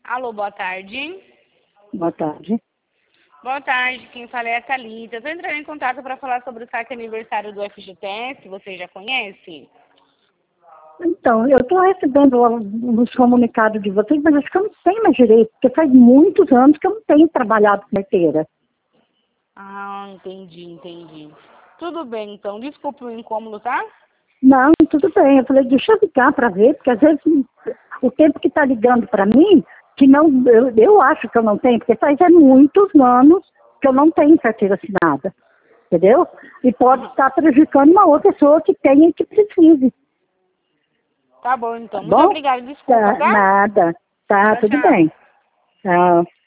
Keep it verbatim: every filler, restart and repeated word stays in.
Alô, boa tarde. Boa tarde. Boa tarde, quem fala é a Thalita. Estou entrando em contato para falar sobre o saque aniversário do F G T S, você já conhece? Então, eu estou recebendo os comunicados de vocês, mas acho que eu não tenho mais direito, porque faz muitos anos que eu não tenho trabalhado com carteira. Ah, entendi, entendi. Tudo bem, então. Desculpe o incômodo, tá? Não, tudo bem. Eu falei, deixa eu ligar para ver, porque às vezes o tempo que está ligando para mim, que não, eu, eu acho que eu não tenho, porque faz é muitos anos que eu não tenho carteira assinada, entendeu? E pode estar prejudicando uma outra pessoa que tenha e que precise. Tá bom, então. Tá Muito bom? obrigada. Desculpa, Tá, tá? nada. Tá, Tchau, tudo tchau. bem. Tchau.